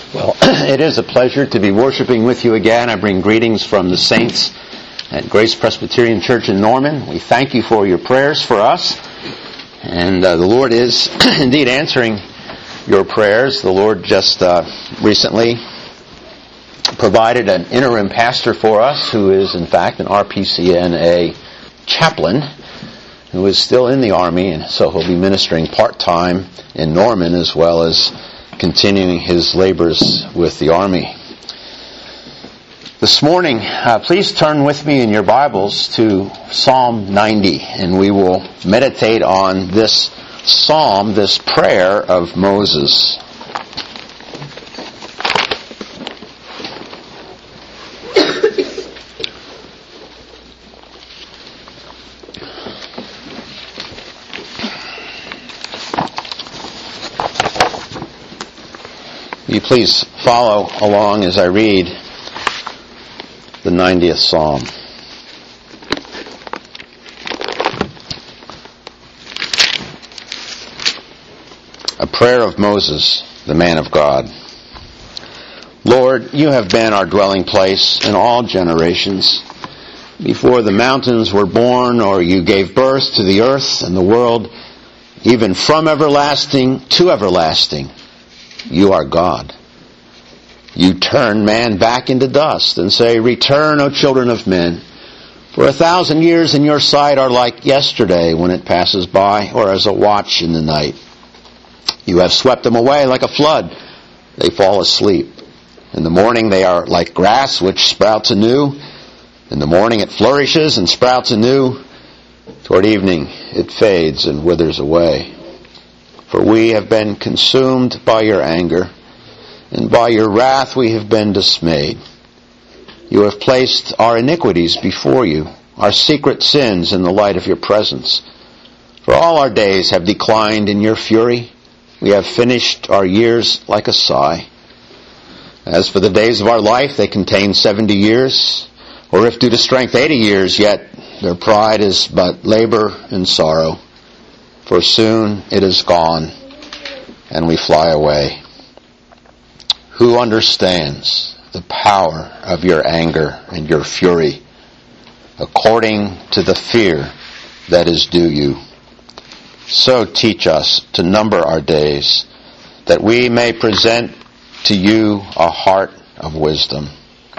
Well, it is a pleasure to be worshiping with you again. I bring greetings from the saints at Grace Presbyterian Church in Norman. We thank you for your prayers for us. And the Lord is indeed answering your prayers. The Lord just recently provided an interim pastor for us who is in fact an RPCNA chaplain who is still in the Army, and so he'll be ministering part-time in Norman as well as continuing his labors with the Army. This morning, please turn with me in your Bibles to Psalm 90, and we will meditate on this psalm, this prayer of Moses. Will you please follow along as I read the 90th Psalm. A prayer of Moses, the man of God. Lord, you have been our dwelling place in all generations. Before the mountains were born, or you gave birth to the earth and the world, even from everlasting to everlasting, you are God. You turn man back into dust and say, "Return, O children of men. For 1,000 years in your sight are like yesterday when it passes by, or as a watch in the night. You have swept them away like a flood. They fall asleep. In the morning they are like grass which sprouts anew. In the morning it flourishes and sprouts anew. Toward evening it fades and withers away. For we have been consumed by your anger, and by your wrath we have been dismayed. You have placed our iniquities before you, our secret sins in the light of your presence. For all our days have declined in your fury. We have finished our years like a sigh. As for the days of our life, they contain 70 years, or if due to strength 80 years, yet their pride is but labor and sorrow. For soon it is gone, and we fly away. Who understands the power of your anger and your fury, according to the fear that is due you? So teach us to number our days, that we may present to you a heart of wisdom.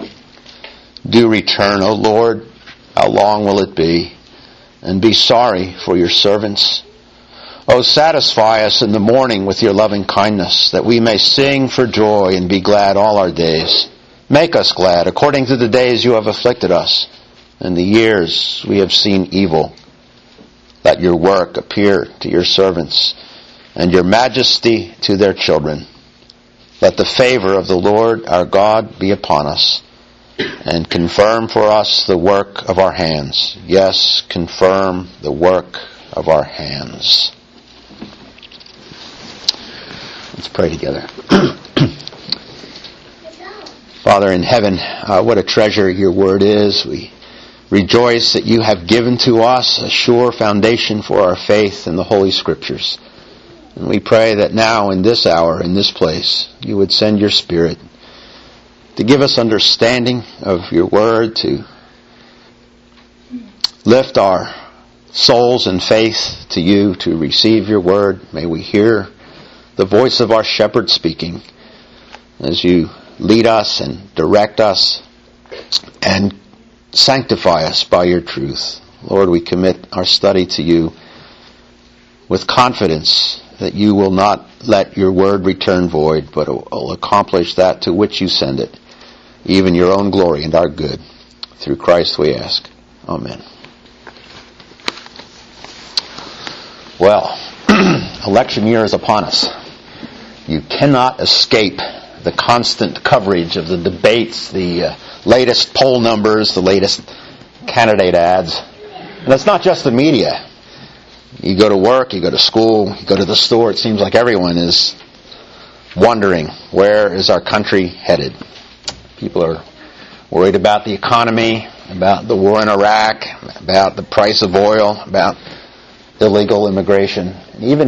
Do return, O Lord, how long will it be? And be sorry for your servants. O satisfy us in the morning with your loving kindness, that we may sing for joy and be glad all our days. Make us glad according to the days you have afflicted us, and the years we have seen evil. Let your work appear to your servants, and your majesty to their children. Let the favor of the Lord our God be upon us, and confirm for us the work of our hands. Yes, confirm the work of our hands. Let's pray together. Father in heaven, what a treasure your word is. We rejoice that you have given to us a sure foundation for our faith in the Holy Scriptures. And we pray that now in this hour, in this place, you would send your Spirit to give us understanding of your word, to lift our souls in faith to you, to receive your word. May we hear the voice of our shepherd speaking as you lead us and direct us and sanctify us by your truth. Lord, we commit our study to you with confidence that you will not let your word return void, but will accomplish that to which you send it, even your own glory and our good. Through Christ we ask. Amen. Well, election year is upon us. You cannot escape the constant coverage of the debates, the latest poll numbers, the latest candidate ads. And it's not just the media. You go to work, you go to school, you go to the store, it seems like everyone is wondering, where is our country headed? People are worried about the economy, about the war in Iraq, about the price of oil, about illegal immigration. And even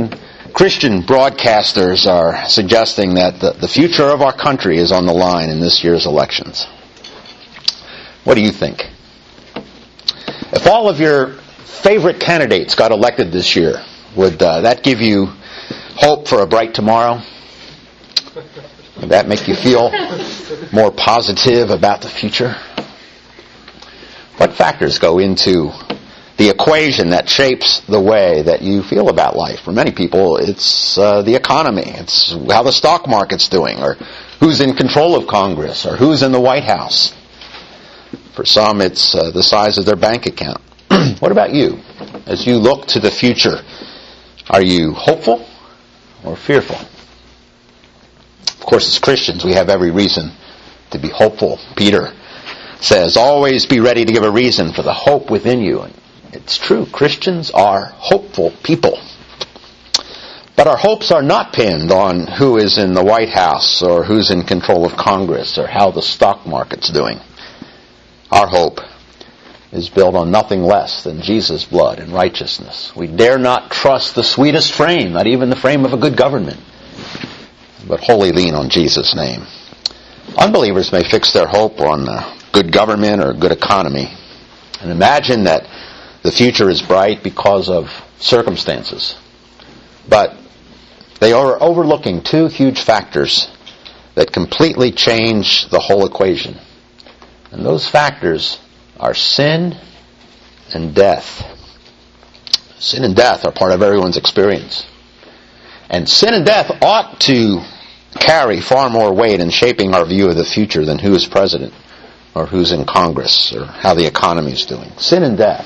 Christian broadcasters are suggesting that the future of our country is on the line in this year's elections. What do you think? If all of your favorite candidates got elected this year, would that give you hope for a bright tomorrow? Would that make you feel more positive about the future? What factors go into the equation that shapes the way that you feel about life? For many people, it's the economy. It's how the stock market's doing, or who's in control of Congress, or who's in the White House. For some, it's the size of their bank account. What about you? As you look to the future, are you hopeful or fearful? Of course, as Christians, we have every reason to be hopeful. Peter says, always be ready to give a reason for the hope within you. And it's true, Christians are hopeful people. But our hopes are not pinned on who is in the White House, or who's in control of Congress, or how the stock market's doing. Our hope is built on nothing less than Jesus' blood and righteousness. We dare not trust the sweetest frame, not even the frame of a good government, but wholly lean on Jesus' name. Unbelievers may fix their hope on good government or good economy and imagine that the future is bright because of circumstances. But they are overlooking two huge factors that completely change the whole equation. And those factors are sin and death. Sin and death are part of everyone's experience. And sin and death ought to carry far more weight in shaping our view of the future than who is president, or who's in Congress, or how the economy is doing. Sin and death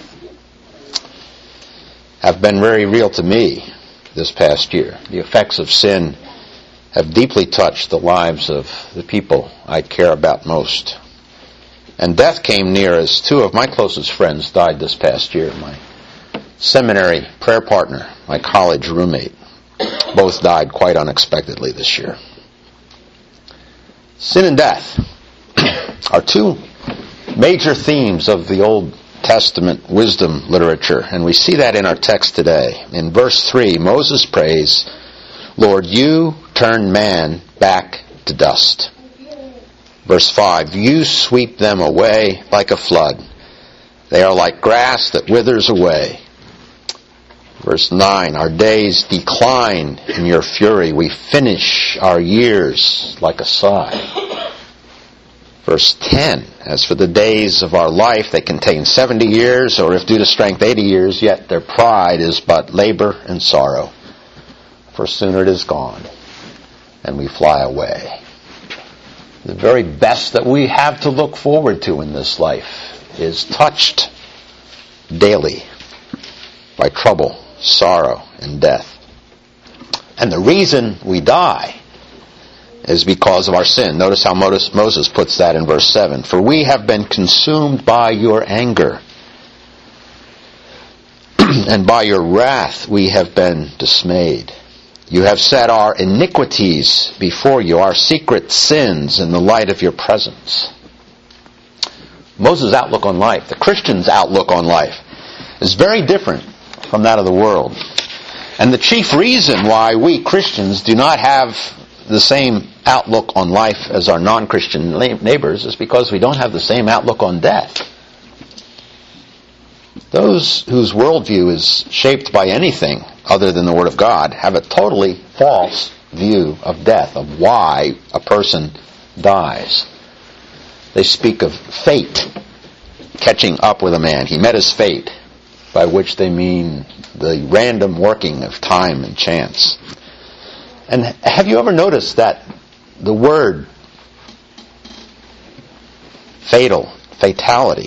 have been very real to me this past year. The effects of sin have deeply touched the lives of the people I care about most. And death came near as two of my closest friends died this past year. My seminary prayer partner, my college roommate, both died quite unexpectedly this year. Sin and death are two major themes of the Old Testament wisdom literature, and we see that in our text today. In verse 3, Moses prays, Lord, you turn man back to dust. Verse 5, you sweep them away like a flood. They are like grass that withers away. Verse 9, our days decline in your fury. We finish our years like a sigh. Verse 10, as for the days of our life, they contain 70 years, or if due to strength 80 years, yet their pride is but labor and sorrow. For sooner it is gone, and we fly away. The very best that we have to look forward to in this life is touched daily by trouble, sorrow, and death. And the reason we die is because of our sin. Notice how Moses puts that in verse 7. For we have been consumed by your anger, and by your wrath we have been dismayed. You have set our iniquities before you, our secret sins in the light of your presence. Moses' outlook on life, the Christian's outlook on life, is very different from that of the world. And the chief reason why we Christians do not have the same outlook on life as our non-Christian neighbors is because we don't have the same outlook on death. Those whose worldview is shaped by anything other than the Word of God have a totally false view of death, of why a person dies. They speak of fate catching up with a man. He met his fate, by which they mean the random working of time and chance. And have you ever noticed that the word fatality,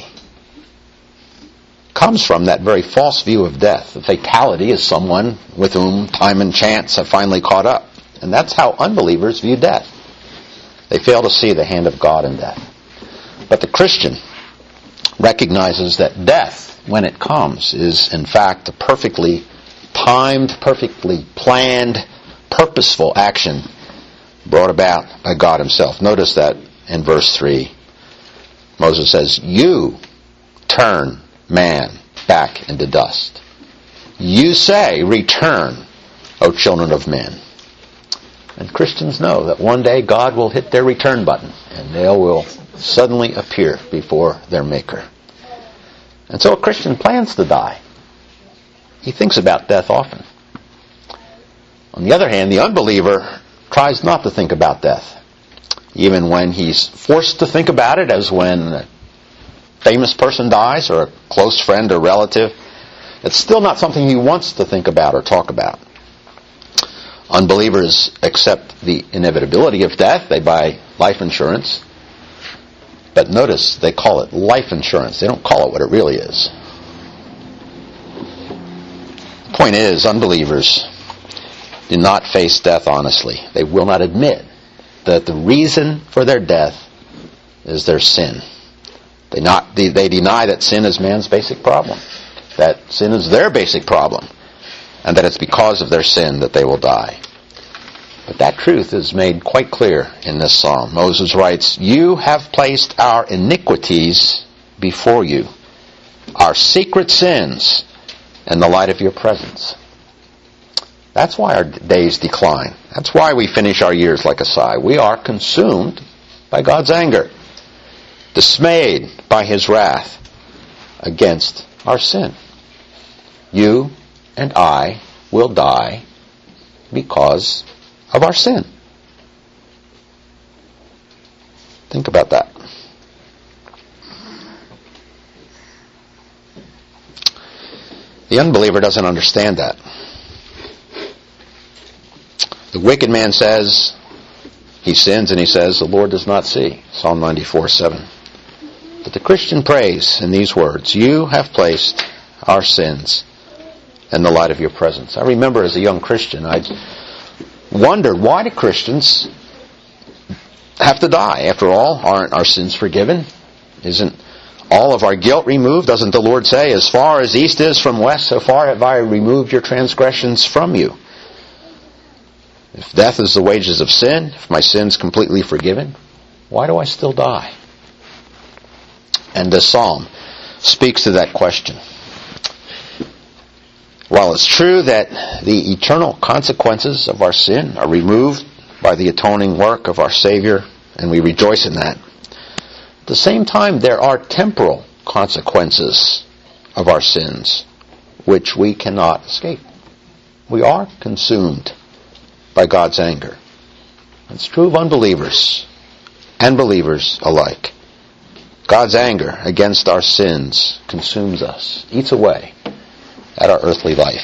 comes from that very false view of death. The fatality is someone with whom time and chance have finally caught up. And that's how unbelievers view death. They fail to see the hand of God in death. But the Christian recognizes that death, when it comes, is in fact a perfectly timed, perfectly planned, purposeful action brought about by God himself. Notice that in verse 3. Moses says, you turn man back into dust. You say, return O children of men. And Christians know that one day God will hit their return button and they will suddenly appear before their Maker. And so a Christian plans to die. He thinks about death often. On the other hand, the unbeliever tries not to think about death. Even when he's forced to think about it, as when a famous person dies or a close friend or relative, it's still not something he wants to think about or talk about. Unbelievers accept the inevitability of death. They buy life insurance. But notice, they call it life insurance. They don't call it what it really is. The point is, unbelievers do not face death honestly. They will not admit that the reason for their death is their sin. They deny that sin is man's basic problem. That sin is their basic problem. And that it's because of their sin that they will die. But that truth is made quite clear in this psalm. Moses writes, "You have placed our iniquities before you, our secret sins, in the light of your presence." That's why our days decline. That's why we finish our years like a sigh. We are consumed by God's anger, dismayed by His wrath against our sin. You and I will die because of our sin. Think about that. The unbeliever doesn't understand that. The wicked man says, he sins and he says, "The Lord does not see." Psalm 94:7. But the Christian prays in these words, "You have placed our sins in the light of your presence." I remember as a young Christian, I wondered, why do Christians have to die? After all, aren't our sins forgiven? Isn't all of our guilt removed? Doesn't the Lord say, "As far as east is from west, so far have I removed your transgressions from you"? If death is the wages of sin, if my sin's completely forgiven, why do I still die? And this psalm speaks to that question. While it's true that the eternal consequences of our sin are removed by the atoning work of our Savior, and we rejoice in that, at the same time there are temporal consequences of our sins which we cannot escape. We are consumed by God's anger. It's true of unbelievers and believers alike. God's anger against our sins consumes us, eats away at our earthly life.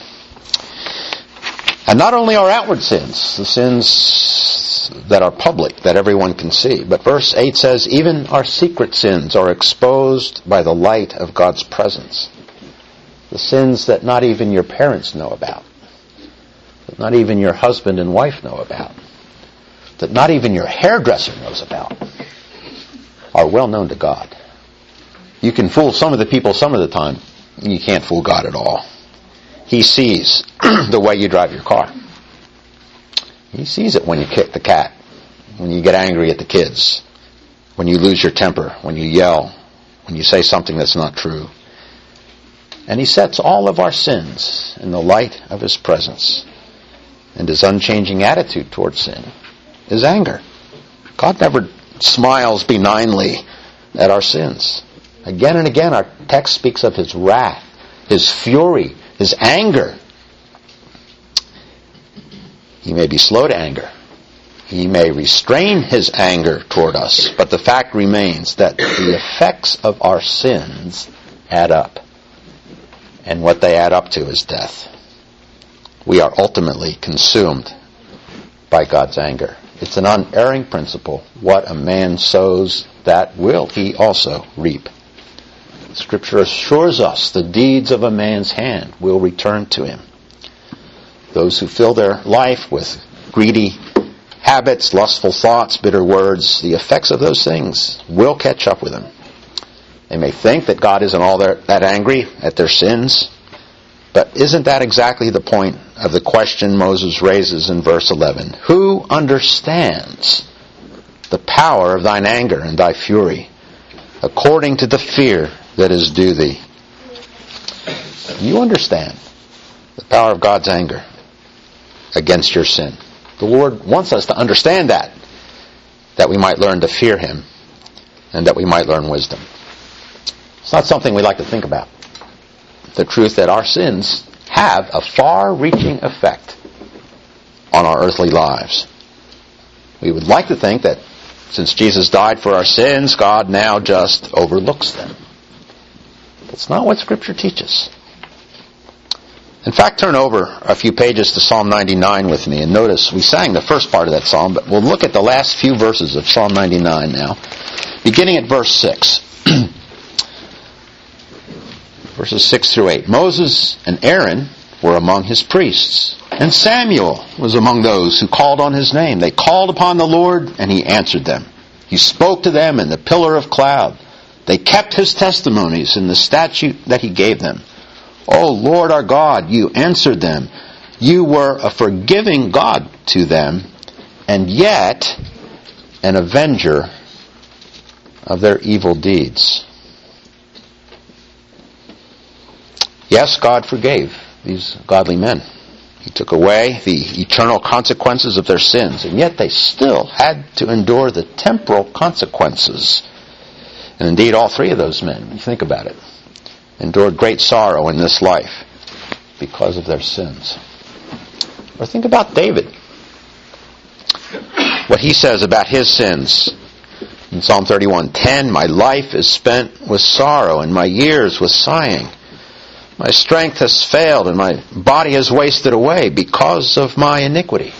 And not only our outward sins, the sins that are public, that everyone can see, but verse 8 says, even our secret sins are exposed by the light of God's presence. The sins that not even your parents know about, that not even your husband and wife know about, that not even your hairdresser knows about, are well known to God. You can fool some of the people some of the time. You can't fool God at all. He sees the way you drive your car. He sees it when you kick the cat, when you get angry at the kids, when you lose your temper, when you yell, when you say something that's not true. And He sets all of our sins in the light of His presence. And His unchanging attitude towards sin is anger. God never smiles benignly at our sins. Again and again our text speaks of His wrath, His fury, His anger. He may be slow to anger. He may restrain His anger toward us, but the fact remains that the effects of our sins add up. And what they add up to is death. We are ultimately consumed by God's anger. It's an unerring principle. What a man sows, that will he also reap. Scripture assures us the deeds of a man's hand will return to him. Those who fill their life with greedy habits, lustful thoughts, bitter words, the effects of those things will catch up with them. They may think that God isn't all that angry at their sins, but isn't that exactly the point of the question Moses raises in verse 11? Who understands the power of thine anger and thy fury, according to the fear that is due thee? You understand the power of God's anger. against your sin. The Lord wants us to understand that we might learn to fear Him, and that we might learn wisdom. It's not something we like to think about. The truth that our sins have a far-reaching effect on our earthly lives. We would like to think that since Jesus died for our sins, God now just overlooks them. That's not what Scripture teaches. In fact, turn over a few pages to Psalm 99 with me, and notice we sang the first part of that psalm, but we'll look at the last few verses of Psalm 99 now, beginning at verse 6. Verses 6 through 8. Moses and Aaron were among his priests, and Samuel was among those who called on his name. They called upon the Lord, and he answered them. He spoke to them in the pillar of cloud. They kept his testimonies in the statute that he gave them. O Lord our God, you answered them. You were a forgiving God to them, and yet an avenger of their evil deeds. Yes, God forgave these godly men. He took away the eternal consequences of their sins, and yet they still had to endure the temporal consequences. And indeed, all three of those men, when you think about it, endured great sorrow in this life because of their sins. Or think about David. What he says about his sins in Psalm 31:10, my life is spent with sorrow, and my years with sighing. My strength has failed, and my body has wasted away because of my iniquity.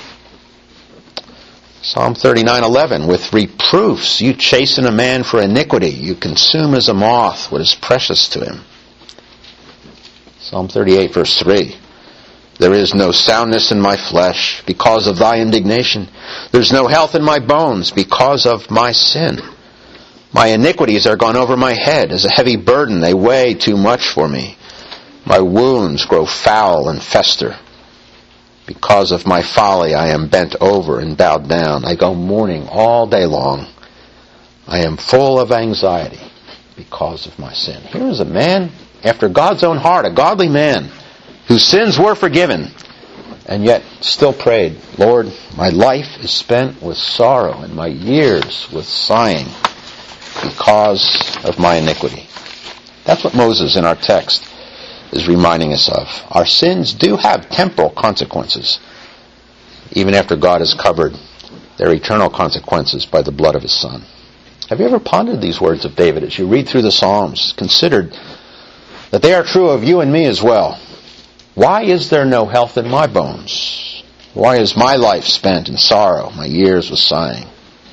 Psalm 39:11, with reproofs you chasten a man for iniquity. You consume as a moth what is precious to him. Psalm 38, verse 3, there is no soundness in my flesh because of thy indignation. There's no health in my bones because of my sin. My iniquities are gone over my head as a heavy burden. They weigh too much for me. My wounds grow foul and fester. Because of my folly I am bent over and bowed down. I go mourning all day long. I am full of anxiety because of my sin. Here is a man after God's own heart, a godly man, whose sins were forgiven, and yet still prayed, Lord, my life is spent with sorrow, and my years with sighing because of my iniquity. That's what Moses in our text is reminding us of. Our sins do have temporal consequences, even after God has covered their eternal consequences by the blood of His Son. Have you ever pondered these words of David as you read through the Psalms, considered that they are true of you and me as well? Why is there no health in my bones? Why is my life spent in sorrow, my years with sighing?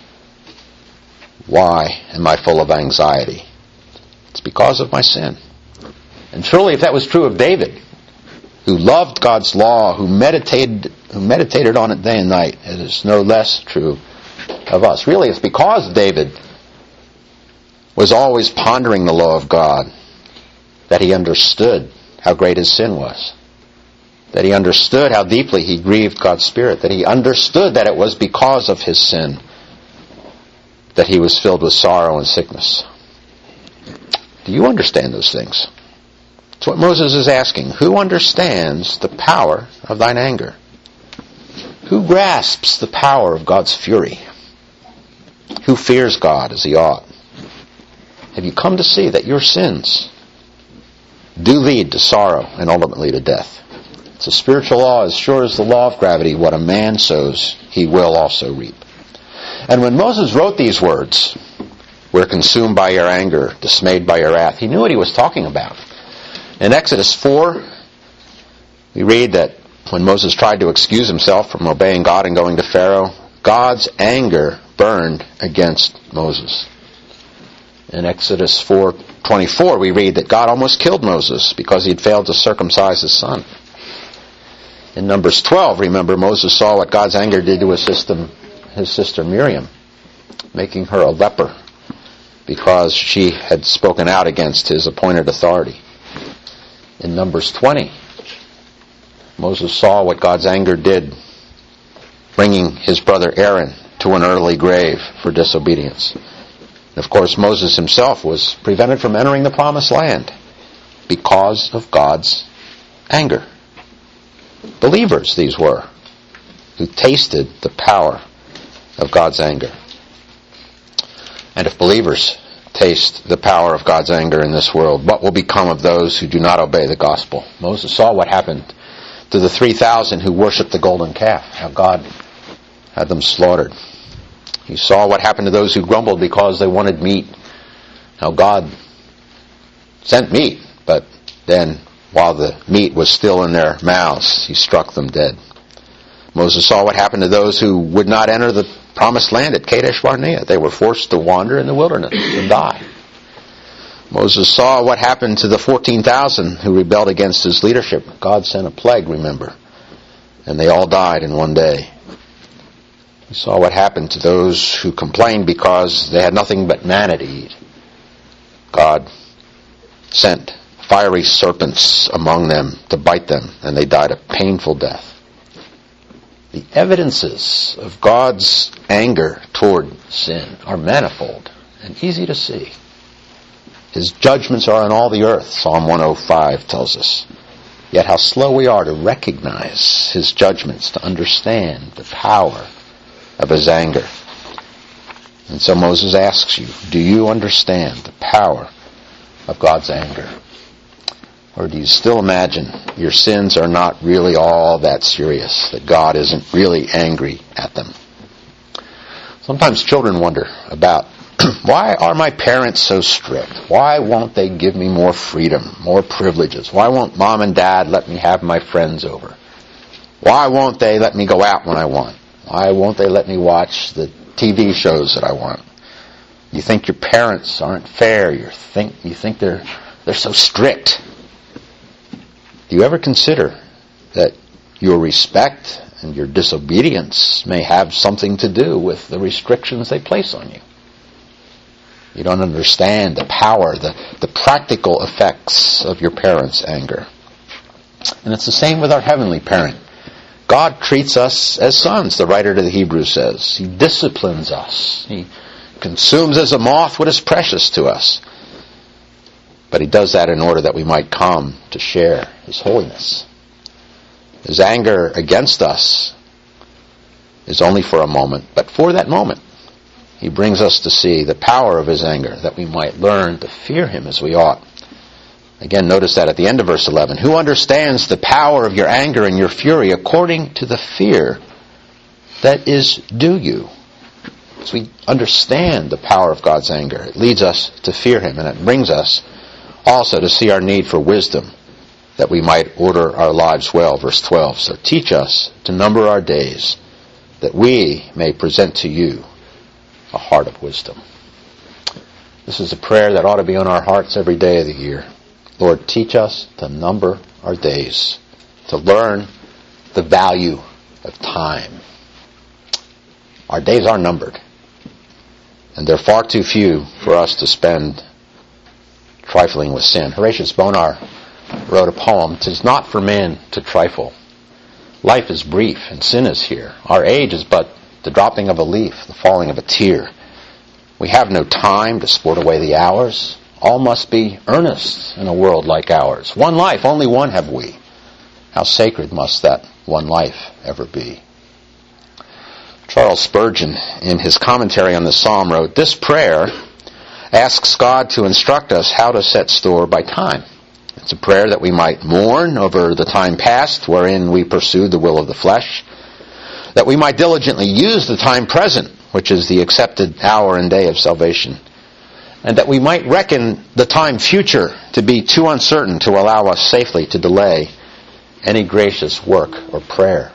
Why am I full of anxiety? It's because of my sin. And truly, if that was true of David, who loved God's law, who meditated on it day and night, it is no less true of us. Really, it's because David was always pondering the law of God that he understood how great his sin was, that he understood how deeply he grieved God's Spirit, that he understood that it was because of his sin that he was filled with sorrow and sickness. Do you understand those things? That's what Moses is asking. Who understands the power of thine anger? Who grasps the power of God's fury? Who fears God as he ought? Have you come to see that your sins do lead to sorrow and ultimately to death? It's a spiritual law as sure as the law of gravity. What a man sows, he will also reap. And when Moses wrote these words, we're consumed by your anger, dismayed by your wrath, he knew what he was talking about. In Exodus 4, we read that when Moses tried to excuse himself from obeying God and going to Pharaoh, God's anger burned against Moses. In Exodus 4:24, we read that God almost killed Moses because he had failed to circumcise his son. In Numbers 12, remember, Moses saw what God's anger did to his sister Miriam, making her a leper because she had spoken out against his appointed authority. In Numbers 20, Moses saw what God's anger did, bringing his brother Aaron to an early grave for disobedience. And of course, Moses himself was prevented from entering the promised land because of God's anger. Believers, these were. who tasted the power of God's anger. And if believers taste the power of God's anger in this world, what will become of those who do not obey the gospel? Moses saw what happened to the 3,000 who worshipped the golden calf, how God had them slaughtered. He saw what happened to those who grumbled because they wanted meat, how God sent meat, but then while the meat was still in their mouths, he struck them dead. Moses saw what happened to those who would not enter the promised land at Kadesh Barnea. They were forced to wander in the wilderness and die. Moses saw what happened to the 14,000 who rebelled against his leadership. God sent a plague, remember, and they all died in one day. He saw what happened to those who complained because they had nothing but manna to eat. God sent fiery serpents among them to bite them, and they died a painful death. The evidences of God's anger toward sin are manifold and easy to see. His judgments are on all the earth, Psalm 105 tells us. Yet how slow we are to recognize his judgments, to understand the power of his anger. And so Moses asks you, do you understand the power of God's anger? Or do you still imagine your sins are not really all that serious, that God isn't really angry at them? Sometimes children wonder about, why are my parents so strict? Why won't they give me more freedom, more privileges? Why won't mom and dad let me have my friends over? Why won't they let me go out when I want? Why won't they let me watch the TV shows that I want? You think your parents aren't fair. You think they're so strict. Do you ever consider that your respect and your disobedience may have something to do with the restrictions they place on you? You don't understand the power, the practical effects of your parents' anger. And it's the same with our heavenly parent. God treats us as sons, the writer to the Hebrews says. He disciplines us. He consumes as a moth what is precious to us. But he does that in order that we might come to share his holiness. His anger against us is only for a moment, but for that moment, he brings us to see the power of his anger, that we might learn to fear him as we ought. Again, notice that at the end of verse 11. Who understands the power of your anger and your fury according to the fear that is due you? As we understand the power of God's anger, it leads us to fear him, and it brings us also to see our need for wisdom, that we might order our lives well. Verse 12. So teach us to number our days, that we may present to you a heart of wisdom. This is a prayer that ought to be on our hearts every day of the year. Lord, teach us to number our days, to learn the value of time. Our days are numbered, and they're far too few for us to spend trifling with sin. Horatius Bonar wrote a poem, "'Tis not for man to trifle. Life is brief, and sin is here. Our age is but the dropping of a leaf, the falling of a tear. We have no time to sport away the hours. All must be earnest in a world like ours. One life, only one have we. How sacred must that one life ever be." Charles Spurgeon, in his commentary on the psalm, wrote, "This prayer asks God to instruct us how to set store by time. It's a prayer that we might mourn over the time past wherein we pursued the will of the flesh, that we might diligently use the time present, which is the accepted hour and day of salvation, and that we might reckon the time future to be too uncertain to allow us safely to delay any gracious work or prayer."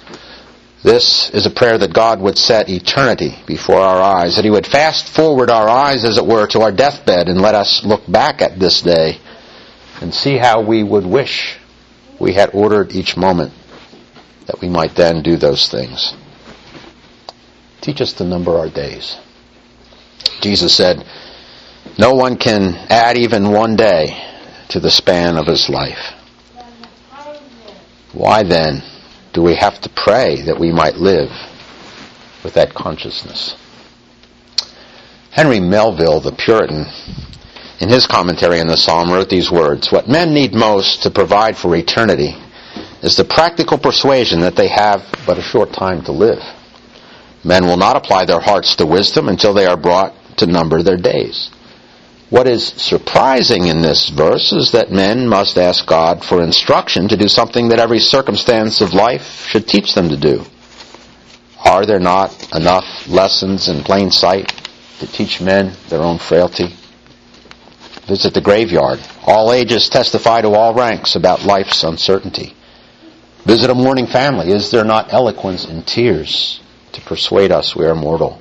This is a prayer that God would set eternity before our eyes, that he would fast forward our eyes, as it were, to our deathbed and let us look back at this day and see how we would wish we had ordered each moment, that we might then do those things. Teach us to number our days. Jesus said, "No one can add even one day to the span of his life." Why then do we have to pray that we might live with that consciousness? Henry Melville, the Puritan, in his commentary on the psalm, wrote these words, "What men need most to provide for eternity is the practical persuasion that they have but a short time to live. Men will not apply their hearts to wisdom until they are brought to number their days. What is surprising in this verse is that men must ask God for instruction to do something that every circumstance of life should teach them to do. Are there not enough lessons in plain sight to teach men their own frailty? Visit the graveyard. All ages testify to all ranks about life's uncertainty. Visit a mourning family. Is there not eloquence in tears to persuade us we are mortal?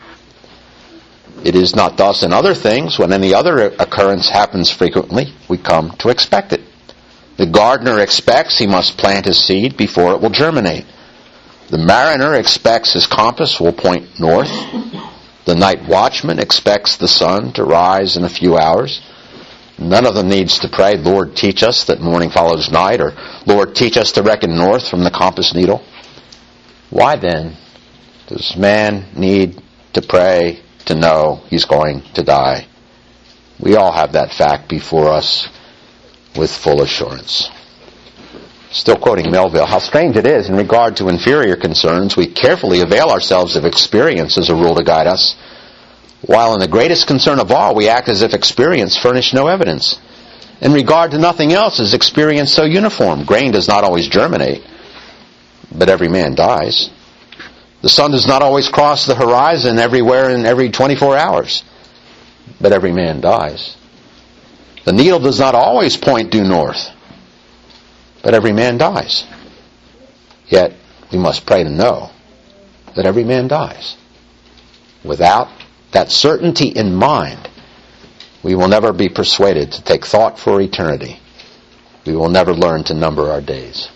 It is not thus in other things. When any other occurrence happens frequently, we come to expect it. The gardener expects he must plant his seed before it will germinate. The mariner expects his compass will point north. The night watchman expects the sun to rise in a few hours. None of them needs to pray, Lord, teach us that morning follows night, or Lord, teach us to reckon north from the compass needle. Why then does man need to pray to know he's going to die? We all have that fact before us with full assurance. Still quoting Melville, how strange it is in regard to inferior concerns, we carefully avail ourselves of experience as a rule to guide us, while in the greatest concern of all, we act as if experience furnished no evidence. In regard to nothing else is experience so uniform. Grain does not always germinate, but every man dies. The sun does not always cross the horizon everywhere in every 24 hours, but every man dies. The needle does not always point due north, but every man dies. Yet we must pray to know that every man dies. Without that certainty in mind, we will never be persuaded to take thought for eternity. We will never learn to number our days.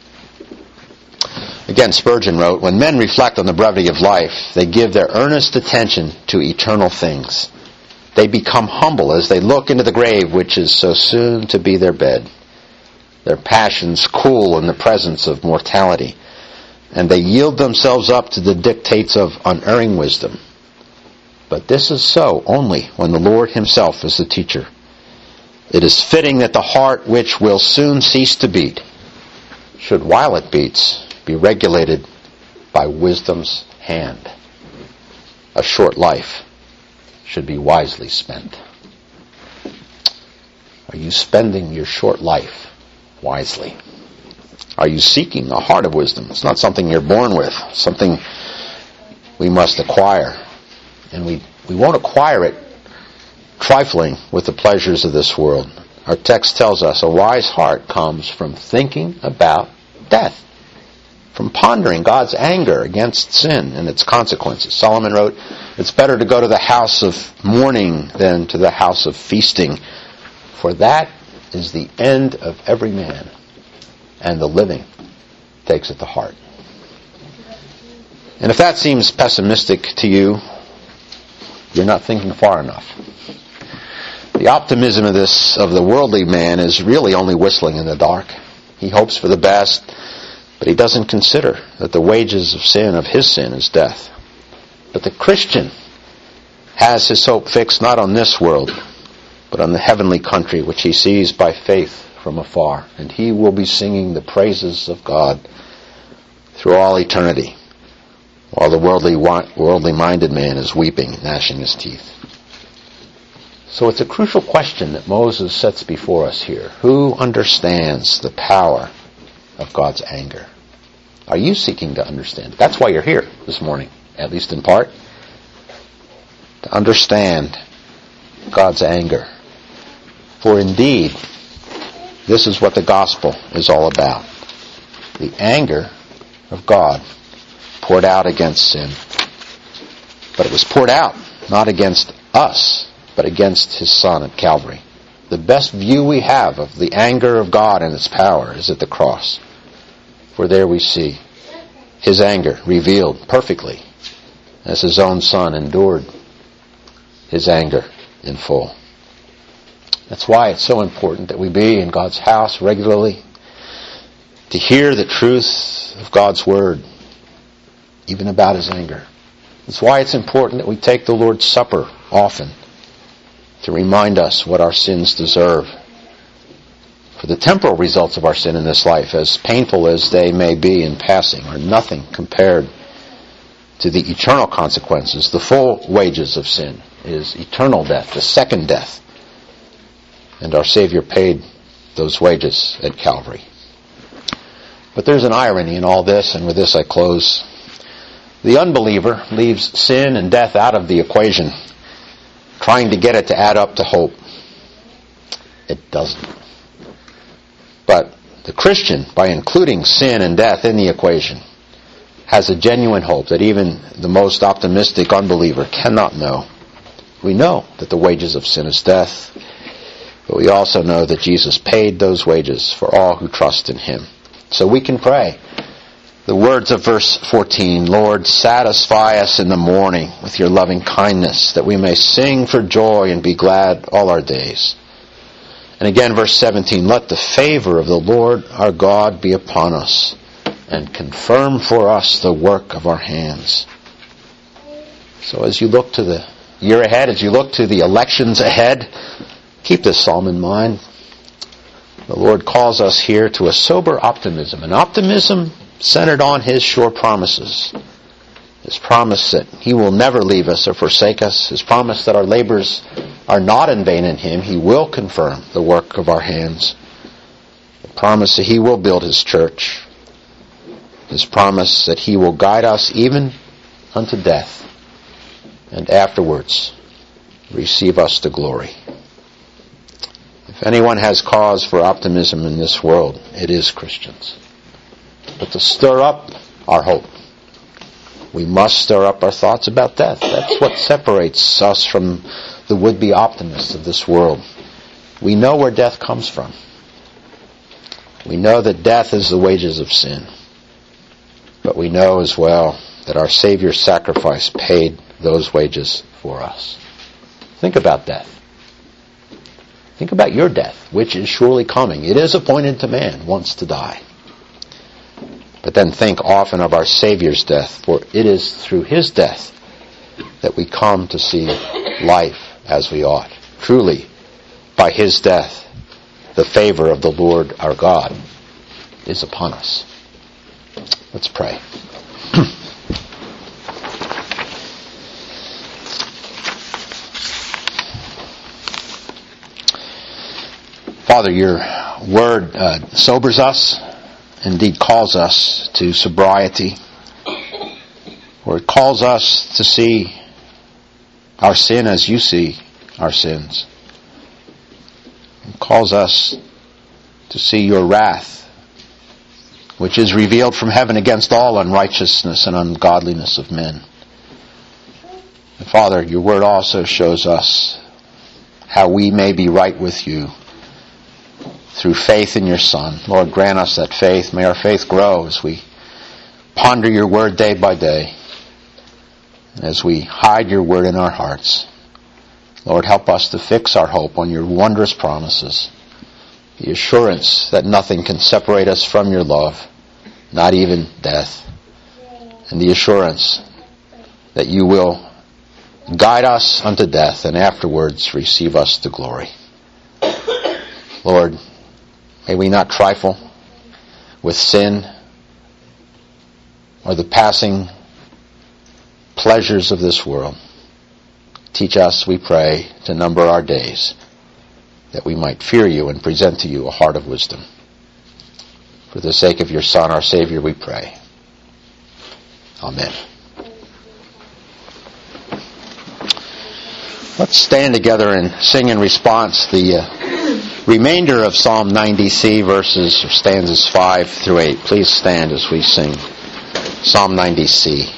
Again, Spurgeon wrote, when men reflect on the brevity of life, they give their earnest attention to eternal things. They become humble as they look into the grave which is so soon to be their bed. Their passions cool in the presence of mortality, and they yield themselves up to the dictates of unerring wisdom. But this is so only when the Lord himself is the teacher. It is fitting that the heart which will soon cease to beat should, while it beats, be regulated by wisdom's hand. A short life should be wisely spent. Are you spending your short life wisely? Are you seeking a heart of wisdom? It's not something you're born with, something we must acquire. And we won't acquire it trifling with the pleasures of this world. Our text tells us a wise heart comes from thinking about death, from pondering God's anger against sin and its consequences. Solomon wrote, it's better to go to the house of mourning than to the house of feasting, for that is the end of every man, and the living takes it to heart. And if that seems pessimistic to you, you're not thinking far enough. The optimism of the worldly man is really only whistling in the dark. He hopes for the best, but he doesn't consider that the wages of his sin is death. But the Christian has his hope fixed not on this world, but on the heavenly country which he sees by faith from afar. And he will be singing the praises of God through all eternity, while the worldly-minded man is weeping, gnashing his teeth. So it's a crucial question that Moses sets before us here. Who understands the power of God's anger? Are you seeking to understand? That's why you're here this morning, at least in part. To understand God's anger. For indeed, this is what the gospel is all about. The anger of God poured out against sin. But it was poured out not against us, but against his Son at Calvary. The best view we have of the anger of God and its power is at the cross. For there we see his anger revealed perfectly as his own Son endured his anger in full. That's why it's so important that we be in God's house regularly, to hear the truth of God's Word, even about his anger. That's why it's important that we take the Lord's Supper often, to remind us what our sins deserve. For the temporal results of our sin in this life, as painful as they may be in passing, are nothing compared to the eternal consequences. The full wages of sin is eternal death, the second death. And our Savior paid those wages at Calvary. But there's an irony in all this, and with this I close. The unbeliever leaves sin and death out of the equation, trying to get it to add up to hope. It doesn't. But the Christian, by including sin and death in the equation, has a genuine hope that even the most optimistic unbeliever cannot know. We know that the wages of sin is death, but we also know that Jesus paid those wages for all who trust in Him. So we can pray the words of verse 14, Lord, satisfy us in the morning with your loving kindness, that we may sing for joy and be glad all our days. And again, verse 17, let the favor of the Lord our God be upon us, and confirm for us the work of our hands. So as you look to the year ahead, as you look to the elections ahead, keep this psalm in mind. The Lord calls us here to a sober optimism, an optimism centered on His sure promises. His promise that He will never leave us or forsake us. His promise that our labors are not in vain in Him. He will confirm the work of our hands. The promise that He will build His church. His promise that He will guide us even unto death, and afterwards receive us to glory. If anyone has cause for optimism in this world, it is Christians. But to stir up our hope, we must stir up our thoughts about death. That's what separates us from the would-be optimists of this world. We know where death comes from. We know that death is the wages of sin. But we know as well that our Savior's sacrifice paid those wages for us. Think about death. Think about your death, which is surely coming. It is appointed to man once to die. But then think often of our Savior's death, for it is through His death that we come to see life as we ought. Truly, by His death, the favor of the Lord our God is upon us. Let's pray. Father, your word sobers us, indeed calls us to sobriety, or it calls us to see our sin as you see our sins. It calls us to see your wrath, which is revealed from heaven against all unrighteousness and ungodliness of men. And Father, your word also shows us how we may be right with you through faith in your Son. Lord, grant us that faith. May our faith grow as we ponder your word day by day, as we hide your word in our hearts. Lord, help us to fix our hope on your wondrous promises, the assurance that nothing can separate us from your love, not even death, and the assurance that you will guide us unto death and afterwards receive us to glory. Lord, may we not trifle with sin or the passing pleasures of this world. Teach us, we pray, to number our days, that we might fear you and present to you a heart of wisdom. For the sake of your Son, our Savior, we pray. Amen. Let's stand together and sing in response the remainder of Psalm 90C, stanzas 5 through 8. Please stand as we sing Psalm 90C.